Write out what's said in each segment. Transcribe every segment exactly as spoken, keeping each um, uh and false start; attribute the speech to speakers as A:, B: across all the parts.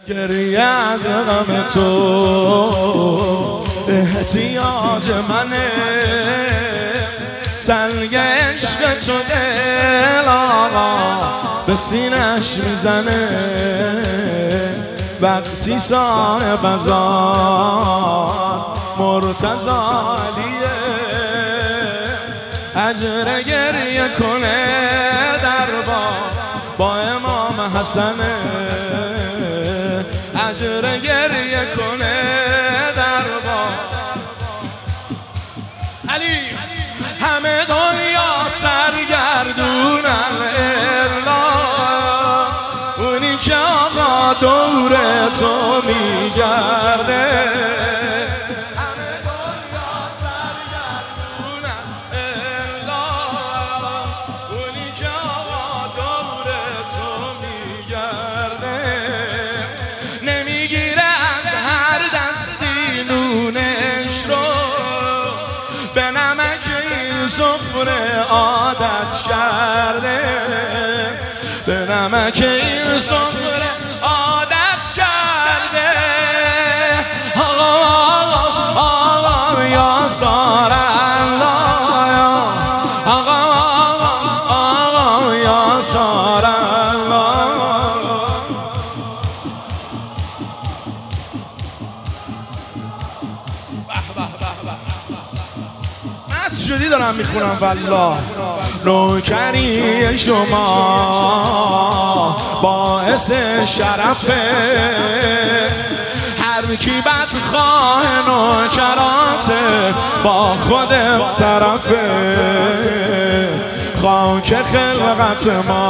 A: گریه از غم تو احتیاج منه، سنگ عشق تو دل آقا به سینش میزنه. وقتی صاحب ازار مرتضی علیه، اجر گریه کنه در با با امام حسنه. اجر گریه کنه در با علی. همه دنیا سرگردونن الا اونی که آقا دور تو میگرده. همه دنیا سرگردونن الا اونی که آقا دور تو میگرده. نمیگیره از هر دستی نونش رو، به نمک این سفره عادت کرده. به نمک این سفره عادت کرده. آقا آقا آقا یا سار الله، آقا آقا آقا یا سار الله. مست شدی دارم میخونم والله. نوکری شما باعث شرفه، هر کی بدخواه نوکراته با خودم طرفه. خاک خلقت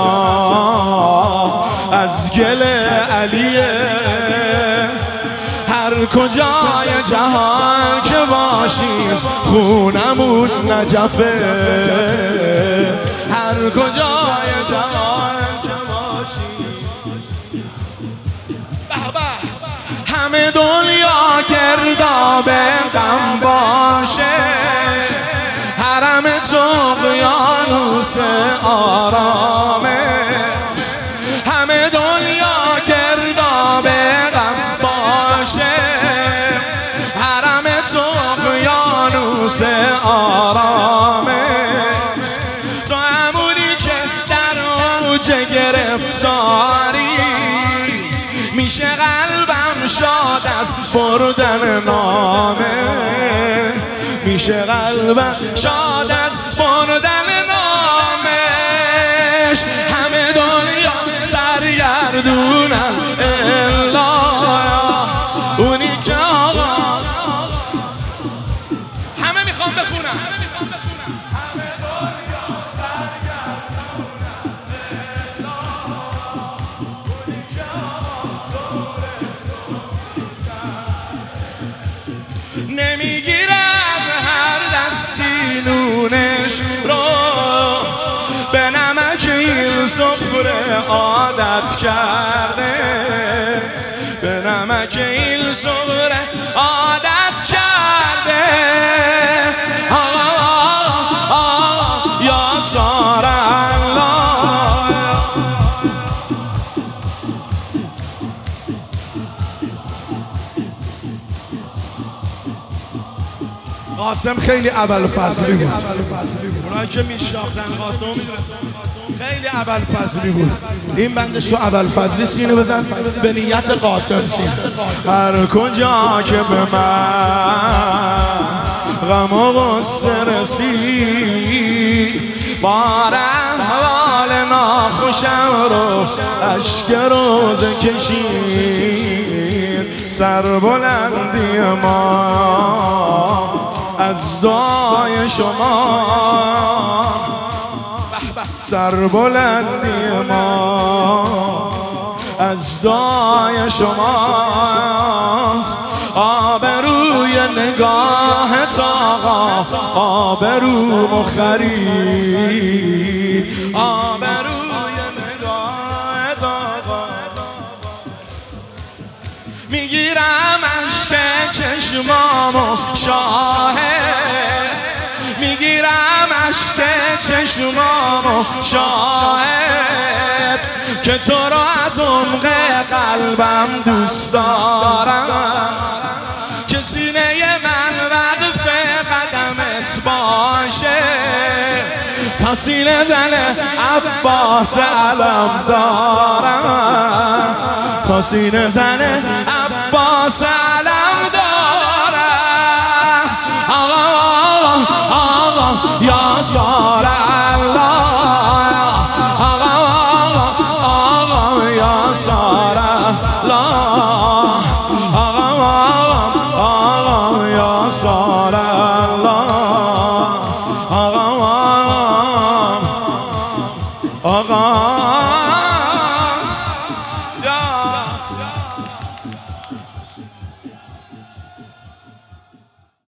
A: ما از گل علیه، هر کجای جهان که باشیم خونمون نجفه. هر کجای جهان که باشیم. همه دنیا گرداب غم باشه، حرم تو اقیانوس آرامش. همه دنیا گرداب غم باشه، حرم تو اقیانوس آرامش. تو همونی که در اوج گرفتاری، میشه قلبم شاد از بردن نامه. میشه قلبم شاد از بردن نامش. همه دنیا سرگردونن الا اونی که آقا. همه میخوام بخونم. نمیگیرم هر دستی نونش رو، به نمک این سفره عادت کرده. به نمک این سفره عادت کرده. آقا آقا آقا یا سار الله. قاسم خیلی اول فضلی بود. اونایی که میشناختن قاسم میدونستن خیلی اول فضلی بود. این بندش رو اول فضلی سینو بزن به نیت قاسم سین. هر کجا که به من غم و غصه رسید، بار احوال ناخوشم رو اشک روزه کشید. سربلندی ما از دعای شما، سربلندی ما از دعای شما. آبروی نگاه آقا آبرو مخری. آبروی نگاه آقا میگیرم اشک چشمامو شاهد، میگیرم اشک چشمامو شاهد که تو رو از عمق قلبم دوست دارم، که سینه من وقف قدمت باشه، تا سینه زن عباس علم دارم، تا سینه زن عباس علم دارم. آقا آقا آقا یا سارا